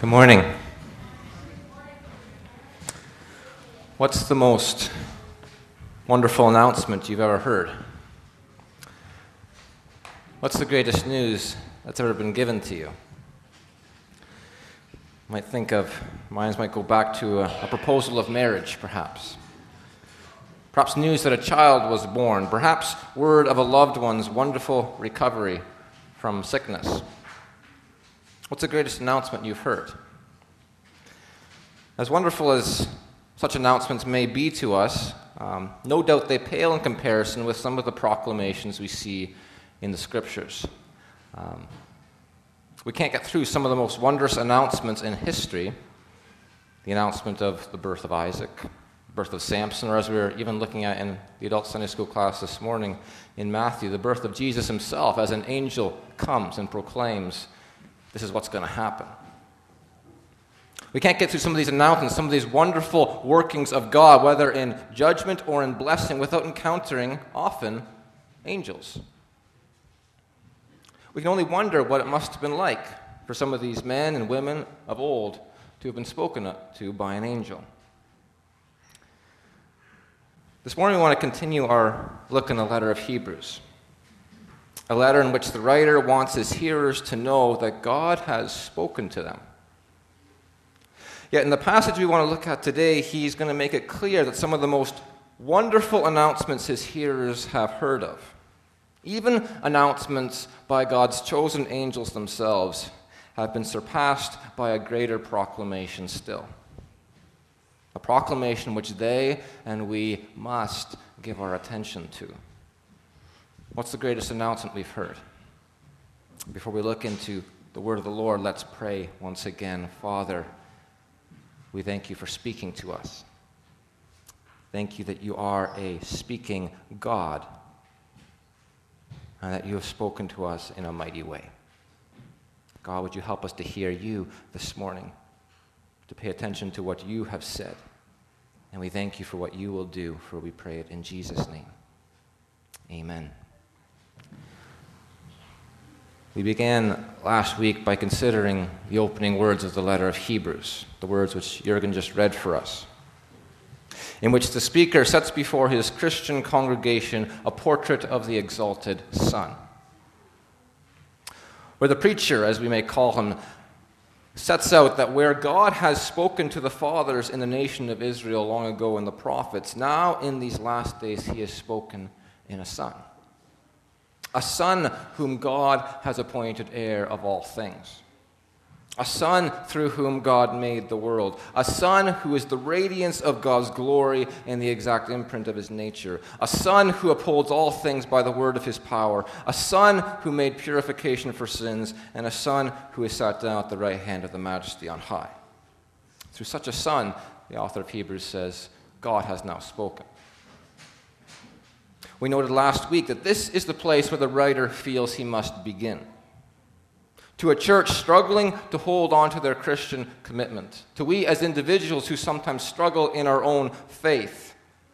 Good morning. What's the most wonderful announcement you've ever heard? What's the greatest news that's ever been given to you? You might think of, minds might go back to a proposal of marriage, perhaps. Perhaps news that a child was born. Perhaps word of a loved one's wonderful recovery from sickness. What's the greatest announcement you've heard? As wonderful as such announcements may be to us, no doubt they pale in comparison with some of the proclamations we see in the Scriptures. We can't get through some of the most wondrous announcements in history. The announcement of the birth of Isaac, the birth of Samson, or as we were even looking at in the adult Sunday school class this morning in Matthew, the birth of Jesus himself as an angel comes and proclaims, this is what's going to happen. We can't get through some of these announcements, some of these wonderful workings of God, whether in judgment or in blessing, without encountering, often, angels. We can only wonder what it must have been like for some of these men and women of old to have been spoken to by an angel. This morning we want to continue our look in the letter of Hebrews. A letter in which the writer wants his hearers to know that God has spoken to them. Yet in the passage we want to look at today, he's going to make it clear that some of the most wonderful announcements his hearers have heard of, even announcements by God's chosen angels themselves, have been surpassed by a greater proclamation still. A proclamation which they and we must give our attention to. What's the greatest announcement we've heard? Before we look into the word of the Lord, let's pray once again. Father, we thank you for speaking to us. Thank you that you are a speaking God and that you have spoken to us in a mighty way. God, would you help us to hear you this morning, to pay attention to what you have said. And we thank you for what you will do, for we pray it in Jesus' name. Amen. We began last week by considering the opening words of the letter of Hebrews, the words which Jürgen just read for us, in which the speaker sets before his Christian congregation a portrait of the exalted Son. Where the preacher, as we may call him, sets out that where God has spoken to the fathers in the nation of Israel long ago in the prophets, now in these last days he has spoken in a Son. A Son whom God has appointed heir of all things. A Son through whom God made the world. A Son who is the radiance of God's glory and the exact imprint of his nature. A Son who upholds all things by the word of his power. A Son who made purification for sins. And a Son who is sat down at the right hand of the Majesty on high. Through such a Son, the author of Hebrews says, God has now spoken. We noted last week that this is the place where the writer feels he must begin. To a church struggling to hold on to their Christian commitment. To we as individuals who sometimes struggle in our own faith.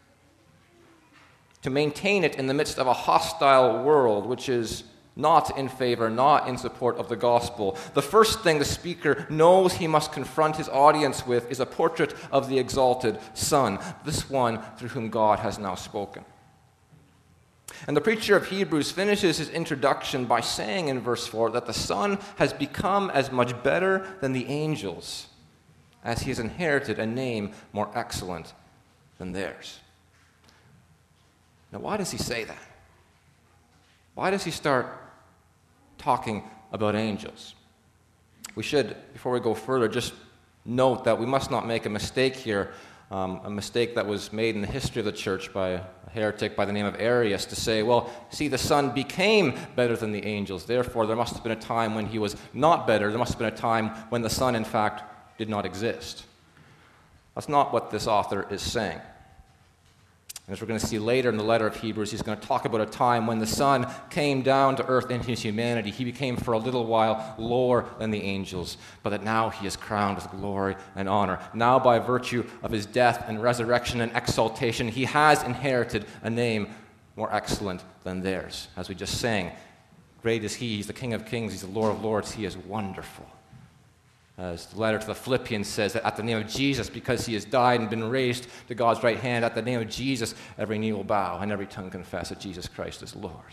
To maintain it in the midst of a hostile world which is not in favor, not in support of the gospel. The first thing the speaker knows he must confront his audience with is a portrait of the exalted Son. This one through whom God has now spoken. And the preacher of Hebrews finishes his introduction by saying in verse 4 that the Son has become as much better than the angels as he has inherited a name more excellent than theirs. Now, why does he say that? Why does he start talking about angels? We should, before we go further, just note that we must not make a mistake here. A mistake that was made in the history of the church by a heretic by the name of Arius to say, well, see, the Son became better than the angels. Therefore, there must have been a time when he was not better. There must have been a time when the Son, in fact, did not exist. That's not what this author is saying. As we're going to see later in the letter of Hebrews, he's going to talk about a time when the Son came down to earth in his humanity. He became for a little while lower than the angels, but that now he is crowned with glory and honor. Now by virtue of his death and resurrection and exaltation, he has inherited a name more excellent than theirs. As we just sang, great is he, he's the King of kings, he's the Lord of lords, he is wonderful. As the letter to the Philippians says, that at the name of Jesus, because he has died and been raised to God's right hand, at the name of Jesus, every knee will bow and every tongue confess that Jesus Christ is Lord.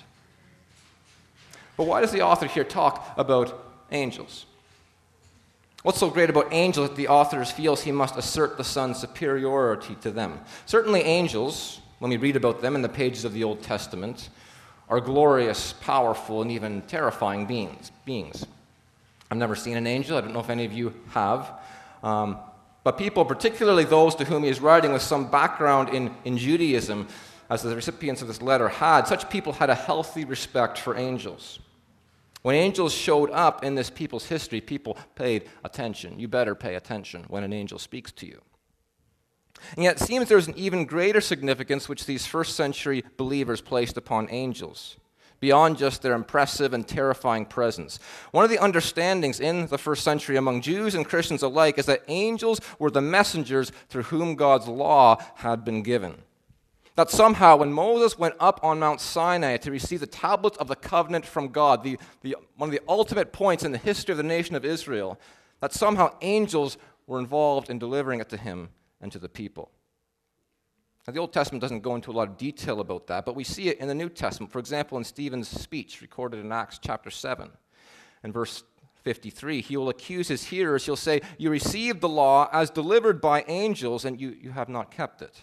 But why does the author here talk about angels? What's so great about angels that the author feels he must assert the Son's superiority to them? Certainly angels, when we read about them in the pages of the Old Testament, are glorious, powerful, and even terrifying beings. I've never seen an angel. I don't know if any of you have. But people, particularly those to whom he is writing with some background in Judaism, as the recipients of this letter had, such people had a healthy respect for angels. When angels showed up in this people's history, people paid attention. You better pay attention when an angel speaks to you. And yet it seems there's an even greater significance which these first century believers placed upon angels, beyond just their impressive and terrifying presence. One of the understandings in the first century among Jews and Christians alike is that angels were the messengers through whom God's law had been given. That somehow when Moses went up on Mount Sinai to receive the tablets of the covenant from God, one of the ultimate points in the history of the nation of Israel, that somehow angels were involved in delivering it to him and to the people. Now, the Old Testament doesn't go into a lot of detail about that, but we see it in the New Testament. For example, in Stephen's speech recorded in Acts chapter 7, in verse 53, he will accuse his hearers. He'll say, "You received the law as delivered by angels, and you have not kept it."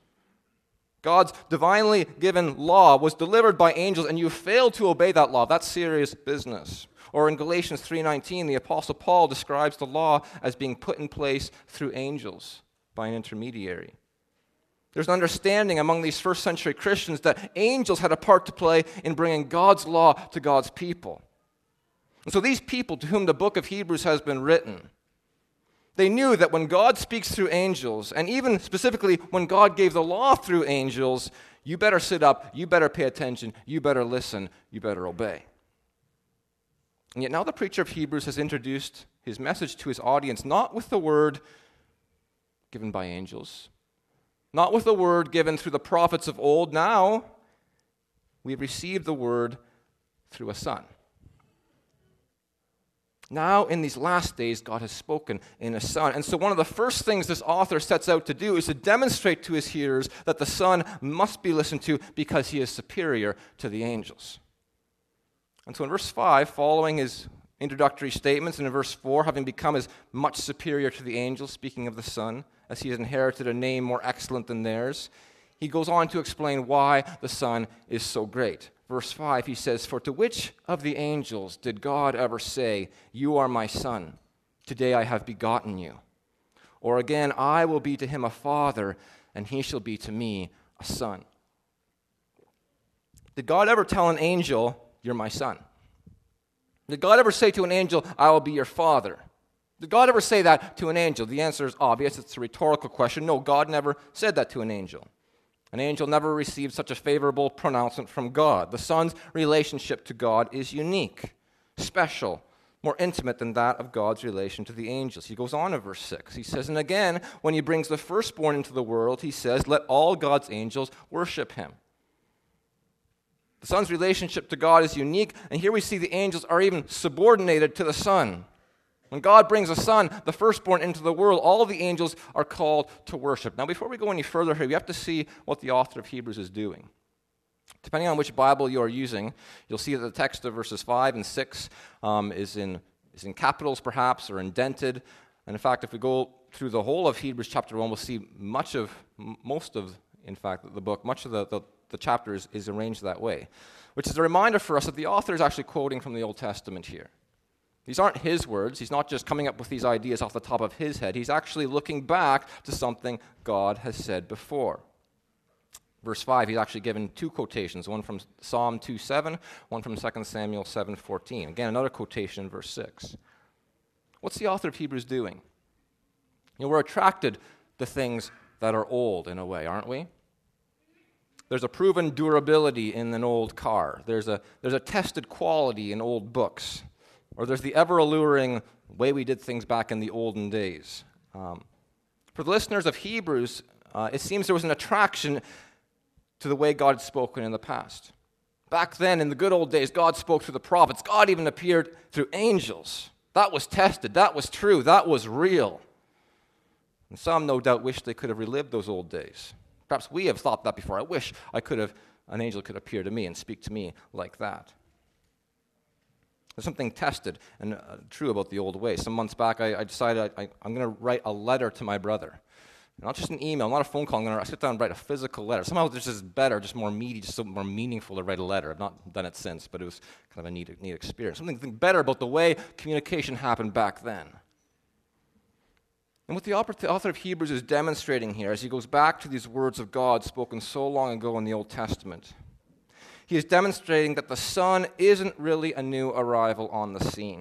God's divinely given law was delivered by angels, and you failed to obey that law. That's serious business. Or in Galatians 3:19, the Apostle Paul describes the law as being put in place through angels by an intermediary. There's an understanding among these first century Christians that angels had a part to play in bringing God's law to God's people. And so these people to whom the book of Hebrews has been written, they knew that when God speaks through angels, and even specifically when God gave the law through angels, you better sit up, you better pay attention, you better listen, you better obey. And yet now the preacher of Hebrews has introduced his message to his audience, not with the word given by angels, not with the word given through the prophets of old. Now we've received the word through a son. Now, in these last days, God has spoken in a Son. And so one of the first things this author sets out to do is to demonstrate to his hearers that the Son must be listened to because he is superior to the angels. And so in verse 5, following his introductory statements, and in verse 4, having become as much superior to the angels, speaking of the Son, as he has inherited a name more excellent than theirs, he goes on to explain why the Son is so great. Verse 5, he says, "For to which of the angels did God ever say, 'You are my Son, today I have begotten you'? Or again, 'I will be to him a father, and he shall be to me a son'?" Did God ever tell an angel, "You're my son"? Did God ever say to an angel, "I will be your father"? Did God ever say that to an angel? The answer is obvious. It's a rhetorical question. No, God never said that to an angel. An angel never received such a favorable pronouncement from God. The Son's relationship to God is unique, special, more intimate than that of God's relation to the angels. He goes on in verse 6. He says, "And again, when he brings the firstborn into the world, he says, 'Let all God's angels worship him.'" The Son's relationship to God is unique, and here we see the angels are even subordinated to the Son. When God brings a son, the firstborn, into the world, all of the angels are called to worship. Now, before we go any further here, we have to see what the author of Hebrews is doing. Depending on which Bible you are using, you'll see that the text of verses 5 and 6 is in capitals, perhaps, or indented. And in fact, if we go through the whole of Hebrews chapter 1, we'll see most of the book, much of the chapter is arranged that way, which is a reminder for us that the author is actually quoting from the Old Testament here. These aren't his words. He's not just coming up with these ideas off the top of his head. He's actually looking back to something God has said before. Verse 5, he's actually given two quotations, one from Psalm 2:7, one from 2 Samuel 7:14. Again, another quotation in verse 6. What's the author of Hebrews doing? We're attracted to things that are old in a way, aren't we? There's a proven durability in an old car. There's a tested quality in old books. Or there's the ever-alluring way we did things back in the olden days. For the listeners of Hebrews, it seems there was an attraction to the way God had spoken in the past. Back then, in the good old days, God spoke through the prophets. God even appeared through angels. That was tested. That was true. That was real. And some, no doubt, wish they could have relived those old days. Perhaps we have thought that before. I wish an angel could appear to me and speak to me like that. There's something tested and true about the old ways. Some months back, I decided I'm going to write a letter to my brother. Not just an email, not a phone call. I'm going to sit down and write a physical letter. Somehow this is better, just more meaty, just something more meaningful to write a letter. I've not done it since, but it was kind of a neat experience. Something better about the way communication happened back then. And what the author of Hebrews is demonstrating here, as he goes back to these words of God spoken so long ago in the Old Testament, he is demonstrating that the Son isn't really a new arrival on the scene.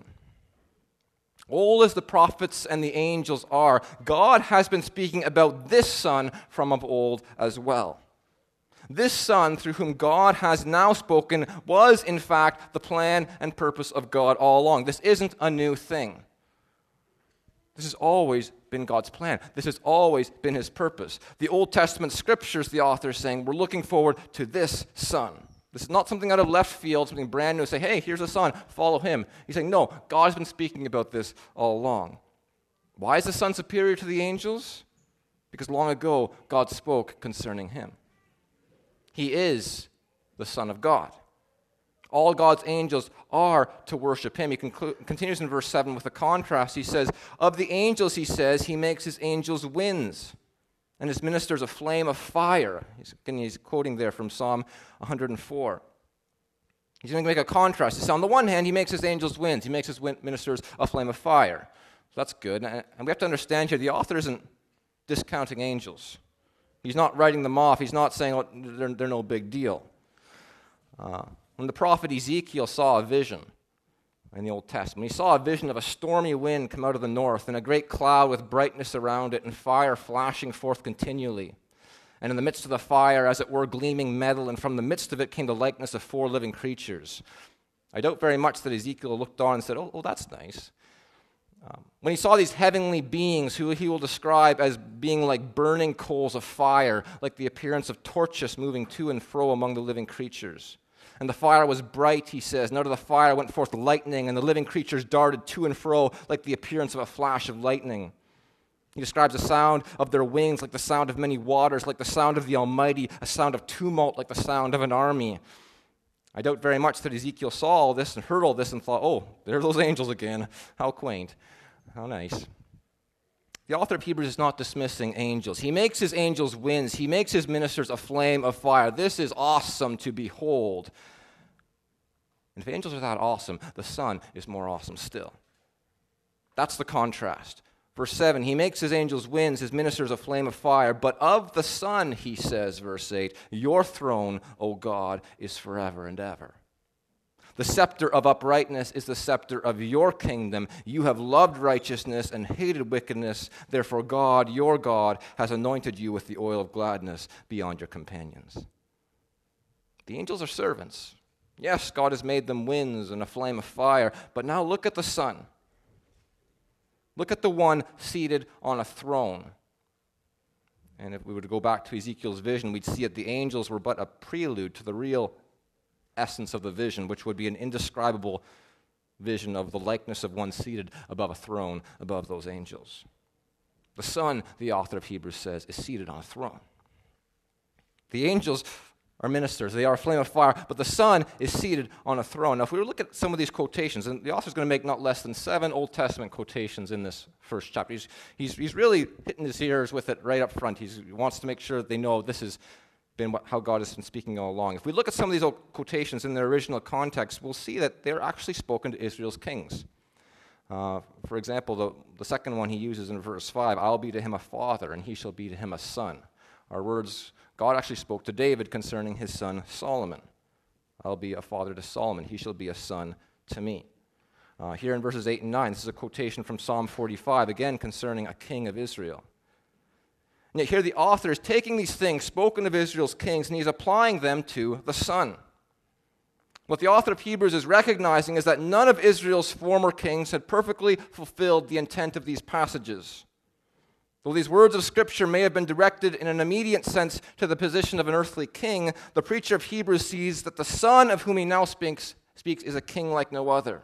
Old as the prophets and the angels are, God has been speaking about this Son from of old as well. This Son, through whom God has now spoken, was in fact the plan and purpose of God all along. This isn't a new thing. This has always been God's plan. This has always been his purpose. The Old Testament scriptures, the author is saying, we're looking forward to this Son. This is not something out of left field, something brand new. Say, hey, here's a Son, follow him. He's saying, no, God's been speaking about this all along. Why is the Son superior to the angels? Because long ago, God spoke concerning him. He is the Son of God. All God's angels are to worship him. He continues in verse 7 with a contrast. He says, of the angels, he says, he makes his angels winds, and his ministers a flame of fire. He's quoting there from Psalm 104. He's going to make a contrast. He says, on the one hand, he makes his angels winds. He makes his ministers a flame of fire. So that's good. And we have to understand here, the author isn't discounting angels. He's not writing them off. He's not saying, oh, they're no big deal. When the prophet Ezekiel saw a vision in the Old Testament, he saw a vision of a stormy wind come out of the north and a great cloud with brightness around it and fire flashing forth continually. And in the midst of the fire, as it were, gleaming metal, and from the midst of it came the likeness of 4 living creatures. I doubt very much that Ezekiel looked on and said, oh that's nice. When he saw these heavenly beings, who he will describe as being like burning coals of fire, like the appearance of torches moving to and fro among the living creatures. And the fire was bright, he says, and out of the fire went forth lightning, and the living creatures darted to and fro like the appearance of a flash of lightning. He describes the sound of their wings like the sound of many waters, like the sound of the Almighty, a sound of tumult like the sound of an army. I doubt very much that Ezekiel saw all this and heard all this and thought, oh, there are those angels again. How quaint. How nice. The author of Hebrews is not dismissing angels. He makes his angels winds. He makes his ministers a flame of fire. This is awesome to behold. And if angels are that awesome, the Son is more awesome still. That's the contrast. Verse 7, he makes his angels winds, his ministers a flame of fire. But of the Son, he says, verse 8, your throne, O God, is forever and ever. The scepter of uprightness is the scepter of your kingdom. You have loved righteousness and hated wickedness. Therefore God, your God, has anointed you with the oil of gladness beyond your companions. The angels are servants. Yes, God has made them winds and a flame of fire. But now look at the Son. Look at the one seated on a throne. And if we were to go back to Ezekiel's vision, we'd see that the angels were but a prelude to the real essence of the vision, which would be an indescribable vision of the likeness of one seated above a throne above those angels. The Son, the author of Hebrews says, is seated on a throne. The angels are ministers. They are a flame of fire, but the Son is seated on a throne. Now, if we look at some of these quotations, and the author's going to make not less than 7 Old Testament quotations in this first chapter. He's really hitting his ears with it right up front. He wants to make sure that they know this has been how God has been speaking all along. If we look at some of these old quotations in their original context, we'll see that they're actually spoken to Israel's kings. For example, the second one he uses in verse 5, I'll be to him a father, and he shall be to him a son. Our words, God actually spoke to David concerning his son Solomon. I'll be a father to Solomon, he shall be a son to me. Here in verses 8 and 9, this is a quotation from Psalm 45, again concerning a king of Israel. And yet here the author is taking these things spoken of Israel's kings and he's applying them to the Son. What the author of Hebrews is recognizing is that none of Israel's former kings had perfectly fulfilled the intent of these passages. Though these words of Scripture may have been directed in an immediate sense to the position of an earthly king, the preacher of Hebrews sees that the Son of whom he now speaks is a king like no other.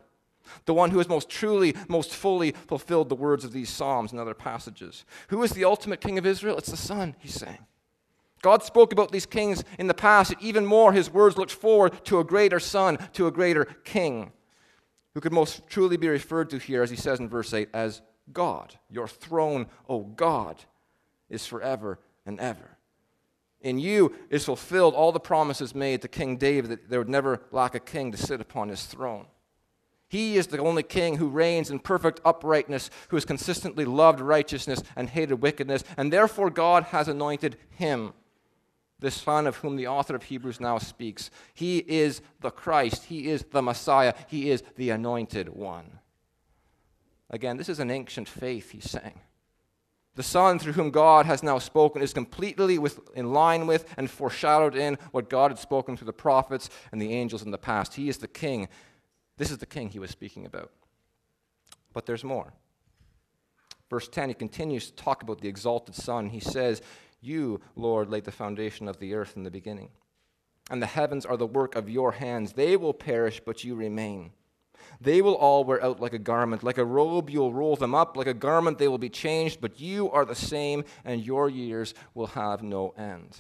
The one who has most truly, most fully fulfilled the words of these Psalms and other passages. Who is the ultimate king of Israel? It's the Son, he's saying. God spoke about these kings in the past, and even more, his words looked forward to a greater Son, to a greater king, who could most truly be referred to here, as he says in verse 8, as God. Your throne, O God, is forever and ever. In you is fulfilled all the promises made to King David that there would never lack a king to sit upon his throne. He is the only king who reigns in perfect uprightness, who has consistently loved righteousness and hated wickedness, and therefore God has anointed him, this Son of whom the author of Hebrews now speaks. He is the Christ. He is the Messiah. He is the Anointed One. Again, this is an ancient faith, he's saying. The Son through whom God has now spoken is completely in line with and foreshadowed in what God had spoken through the prophets and the angels in the past. He is the King. This is the King he was speaking about. But there's more. Verse 10, he continues to talk about the exalted Son. He says, "You, Lord, laid the foundation of the earth in the beginning, and the heavens are the work of your hands. They will perish, but you remain. They will all wear out like a garment. Like a robe, you will roll them up. Like a garment, they will be changed. But you are the same, and your years will have no end."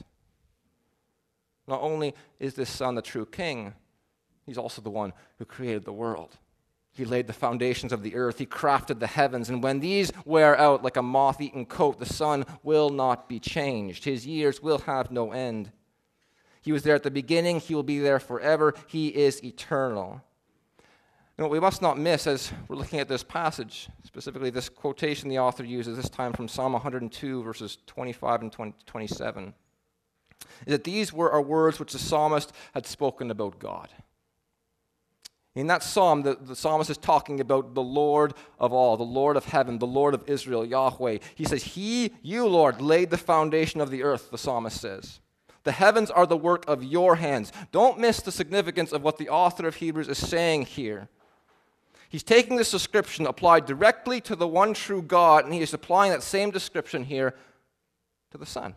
Not only is this Son the true King, he's also the one who created the world. He laid the foundations of the earth. He crafted the heavens. And when these wear out like a moth-eaten coat, the Son will not be changed. His years will have no end. He was there at the beginning. He will be there forever. He is eternal. And what we must not miss as we're looking at this passage, specifically this quotation the author uses, this time from Psalm 102, verses 25 and 27, is that these are words which the psalmist had spoken about God. In that psalm, the psalmist is talking about the Lord of all, the Lord of heaven, the Lord of Israel, Yahweh. He says, you, Lord, laid the foundation of the earth, the psalmist says. The heavens are the work of your hands. Don't miss the significance of what the author of Hebrews is saying here. He's taking this description applied directly to the one true God, and he is applying that same description here to the Son.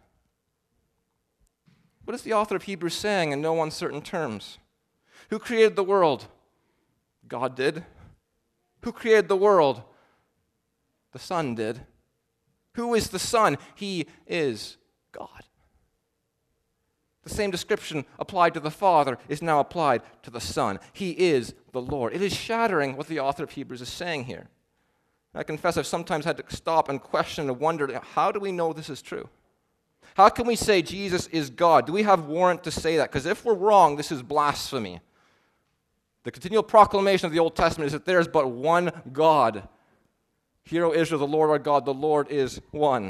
What is the author of Hebrews saying in no uncertain terms? Who created the world? God did. Who created the world? The Son did. Who is the Son? He is God. The same description applied to the Father is now applied to the Son. He is the Lord. It is shattering what the author of Hebrews is saying here. I confess I've sometimes had to stop and question and wonder, how do we know this is true? How can we say Jesus is God? Do we have warrant to say that? Because if we're wrong, this is blasphemy. The continual proclamation of the Old Testament is that there is but one God. Hear, O Israel, the Lord our God, the Lord is one.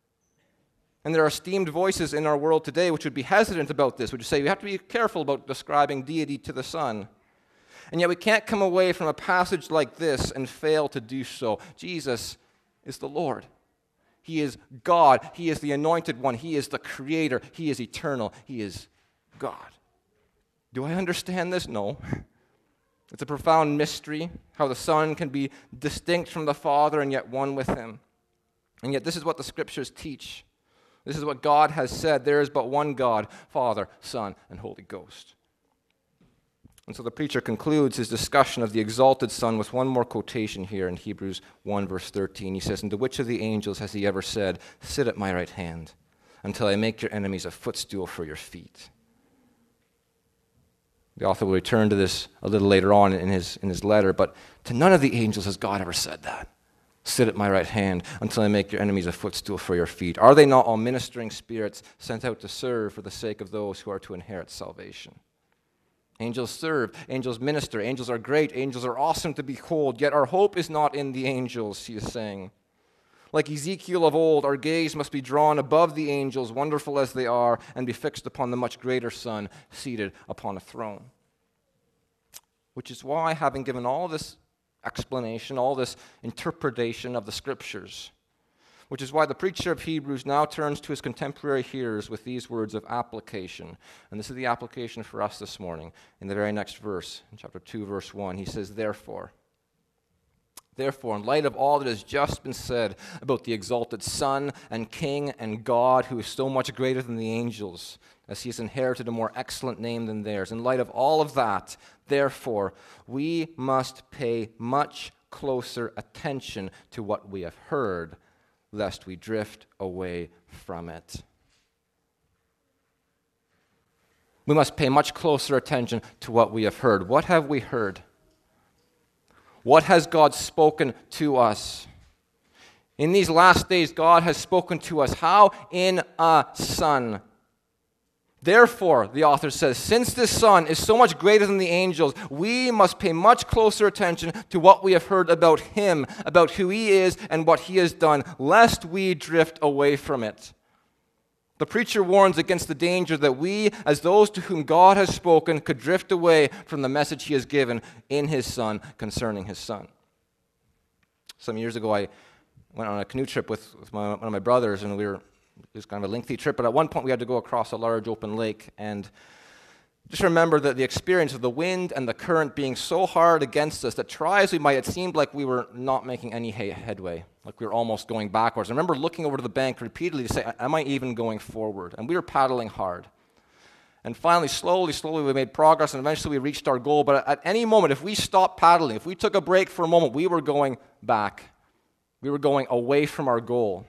And there are esteemed voices in our world today which would be hesitant about this, which would say we have to be careful about describing deity to the Son. And yet we can't come away from a passage like this and fail to do so. Jesus is the Lord. He is God. He is the Anointed One. He is the Creator. He is eternal. He is God. Do I understand this? No. It's a profound mystery, how the Son can be distinct from the Father and yet one with Him. And yet this is what the Scriptures teach. This is what God has said. There is but one God, Father, Son, and Holy Ghost. And so the preacher concludes his discussion of the exalted Son with one more quotation here in Hebrews 1, verse 13. He says, "And to which of the angels has he ever said, 'Sit at my right hand, until I make your enemies a footstool for your feet'?" The author will return to this a little later on in his letter, but to none of the angels has God ever said that. "Sit at my right hand until I make your enemies a footstool for your feet." Are they not all ministering spirits sent out to serve for the sake of those who are to inherit salvation? Angels serve, angels minister, angels are great, angels are awesome to behold, yet our hope is not in the angels, he is saying. Like Ezekiel of old, our gaze must be drawn above the angels, wonderful as they are, and be fixed upon the much greater Son, seated upon a throne. Which is why, having given all this explanation, all this interpretation of the Scriptures, which is why the preacher of Hebrews now turns to his contemporary hearers with these words of application. And this is the application for us this morning. In the very next verse, in chapter 2, verse 1, he says, Therefore, in light of all that has just been said about the exalted Son and King and God, who is so much greater than the angels, as he has inherited a more excellent name than theirs. In light of all of that, therefore, we must pay much closer attention to what we have heard, lest we drift away from it. We must pay much closer attention to what we have heard. What have we heard? What has God spoken to us? In these last days, God has spoken to us. How? In a Son. Therefore, the author says, since this Son is so much greater than the angels, we must pay much closer attention to what we have heard about him, about who he is and what he has done, lest we drift away from it. The preacher warns against the danger that we, as those to whom God has spoken, could drift away from the message he has given in his Son concerning his Son. Some years ago, I went on a canoe trip with one of my brothers, and it was kind of a lengthy trip, but at one point we had to go across a large open lake, and just remember that the experience of the wind and the current being so hard against us that try as we might, it seemed like we were not making any headway, like we were almost going backwards. I remember looking over to the bank repeatedly to say, am I even going forward? And we were paddling hard. And finally, slowly, we made progress, and eventually we reached our goal. But at any moment, if we stopped paddling, if we took a break for a moment, we were going back. We were going away from our goal.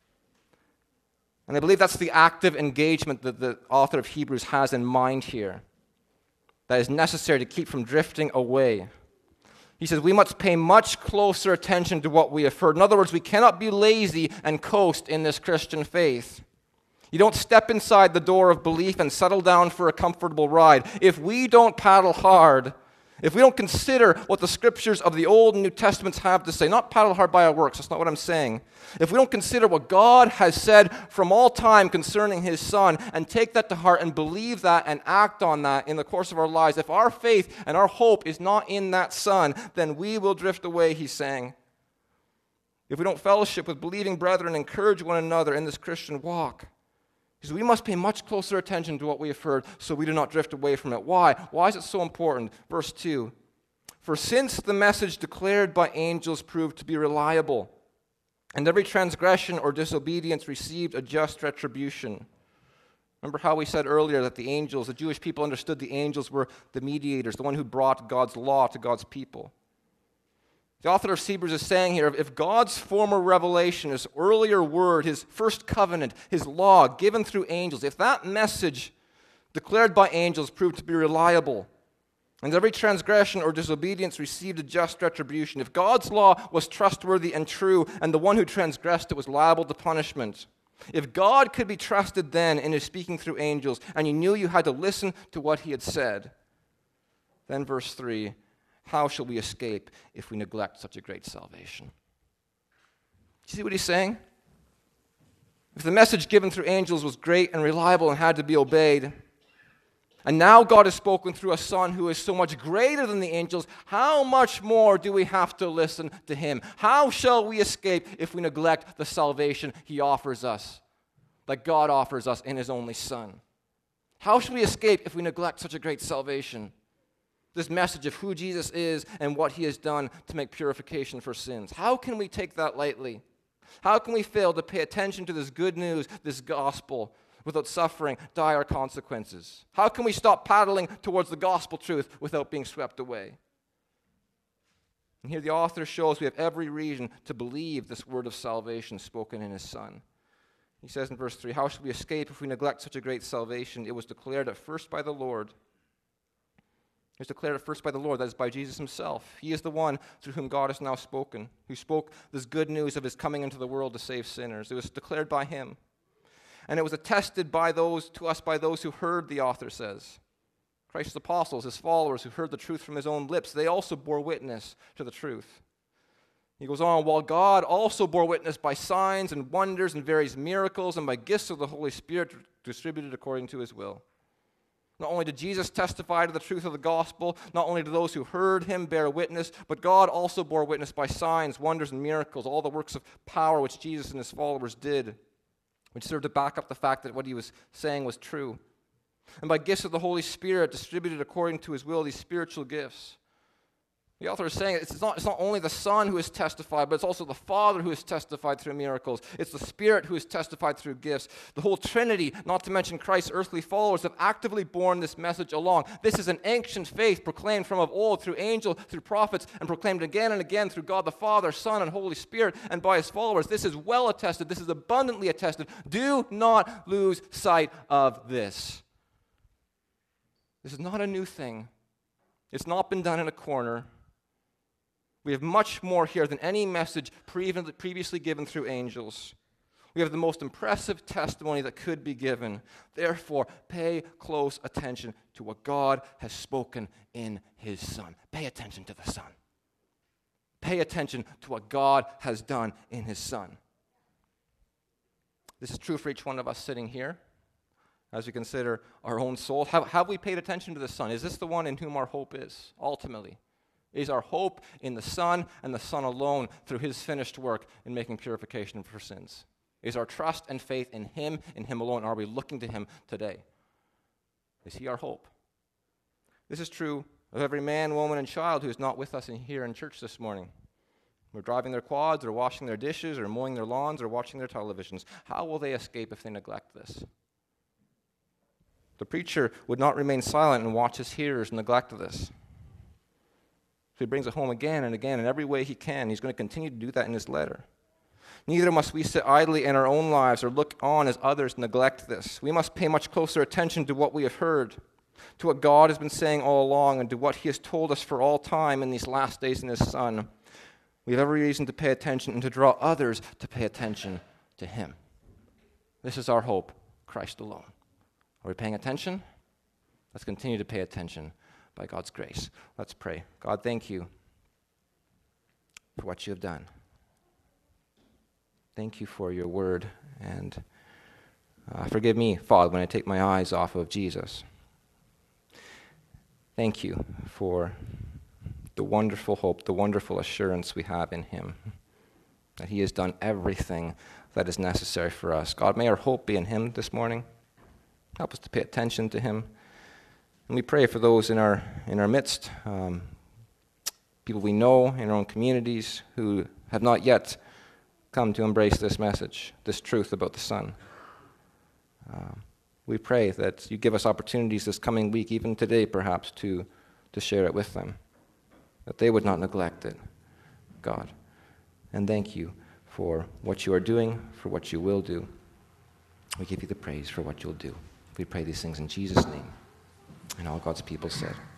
And I believe that's the active engagement that the author of Hebrews has in mind here, that is necessary to keep from drifting away. He says we must pay much closer attention to what we have heard. In other words, we cannot be lazy and coast in this Christian faith. You don't step inside the door of belief and settle down for a comfortable ride. If we don't paddle hard, if we don't consider what the scriptures of the Old and New Testaments have to say, not paddle hard by our works, that's not what I'm saying. If we don't consider what God has said from all time concerning his Son and take that to heart and believe that and act on that in the course of our lives, if our faith and our hope is not in that Son, then we will drift away, he's saying. If we don't fellowship with believing brethren and encourage one another in this Christian walk, because we must pay much closer attention to what we have heard so we do not drift away from it. Why? Why is it so important? Verse 2. For since the message declared by angels proved to be reliable, and every transgression or disobedience received a just retribution. Remember how we said earlier that the angels, the Jewish people understood the angels were the mediators, the one who brought God's law to God's people. The author of Hebrews is saying here, if God's former revelation, his earlier word, his first covenant, his law given through angels, if that message declared by angels proved to be reliable, and every transgression or disobedience received a just retribution, if God's law was trustworthy and true, and the one who transgressed it was liable to punishment, if God could be trusted then in his speaking through angels, and you knew you had to listen to what he had said, then verse 3, how shall we escape if we neglect such a great salvation? Do you see what he's saying? If the message given through angels was great and reliable and had to be obeyed, and now God has spoken through a Son who is so much greater than the angels, how much more do we have to listen to him? How shall we escape if we neglect the salvation he offers us, that God offers us in his only Son? How shall we escape if we neglect such a great salvation? This message of who Jesus is and what he has done to make purification for sins. How can we take that lightly? How can we fail to pay attention to this good news, this gospel, without suffering dire consequences? How can we stop paddling towards the gospel truth without being swept away? And here the author shows we have every reason to believe this word of salvation spoken in his Son. He says in verse 3, how shall we escape if we neglect such a great salvation? It was declared at first by the Lord. It was declared at first by the Lord, that is by Jesus himself. He is the one through whom God has now spoken, who spoke this good news of his coming into the world to save sinners. It was declared by him. And it was attested to us by those who heard, the author says. Christ's apostles, his followers who heard the truth from his own lips, they also bore witness to the truth. He goes on, while God also bore witness by signs and wonders and various miracles and by gifts of the Holy Spirit distributed according to his will. Not only did Jesus testify to the truth of the gospel, not only did those who heard him bear witness, but God also bore witness by signs, wonders, and miracles, all the works of power which Jesus and his followers did, which served to back up the fact that what he was saying was true. And by gifts of the Holy Spirit distributed according to his will, these spiritual gifts. The author is saying it's not only the Son who has testified, but it's also the Father who has testified through miracles. It's the Spirit who has testified through gifts. The whole Trinity, not to mention Christ's earthly followers, have actively borne this message along. This is an ancient faith proclaimed from of old through angels, through prophets, and proclaimed again and again through God the Father, Son, and Holy Spirit, and by his followers. This is well attested. This is abundantly attested. Do not lose sight of this. This is not a new thing. It's not been done in a corner. We have much more here than any message previously given through angels. We have the most impressive testimony that could be given. Therefore, pay close attention to what God has spoken in his Son. Pay attention to the Son. Pay attention to what God has done in his Son. This is true for each one of us sitting here as we consider our own souls. Have we paid attention to the Son? Is this the one in whom our hope is, ultimately? Is our hope in the Son and the Son alone through his finished work in making purification for sins? Is our trust and faith in him alone? Are we looking to him today? Is he our hope? This is true of every man, woman, and child who is not with us here in church this morning. We're driving their quads, or washing their dishes, or mowing their lawns, or watching their televisions. How will they escape if they neglect this? The preacher would not remain silent and watch his hearers neglect this. So he brings it home again and again in every way he can. He's going to continue to do that in his letter. Neither must we sit idly in our own lives or look on as others neglect this. We must pay much closer attention to what we have heard, to what God has been saying all along, and to what he has told us for all time in these last days in his Son. We have every reason to pay attention and to draw others to pay attention to him. This is our hope, Christ alone. Are we paying attention? Let's continue to pay attention by God's grace. Let's pray. God, thank you for what you have done. Thank you for your word, and forgive me, Father, when I take my eyes off of Jesus. Thank you for the wonderful hope, the wonderful assurance we have in him, that he has done everything that is necessary for us. God, may our hope be in him this morning. Help us to pay attention to him. And we pray for those in our midst, people we know in our own communities who have not yet come to embrace this message, this truth about the Son. We pray that you give us opportunities this coming week, even today perhaps, to share it with them, that they would not neglect it, God. And thank you for what you are doing, for what you will do. We give you the praise for what you'll do. We pray these things in Jesus' name. And all God's people said.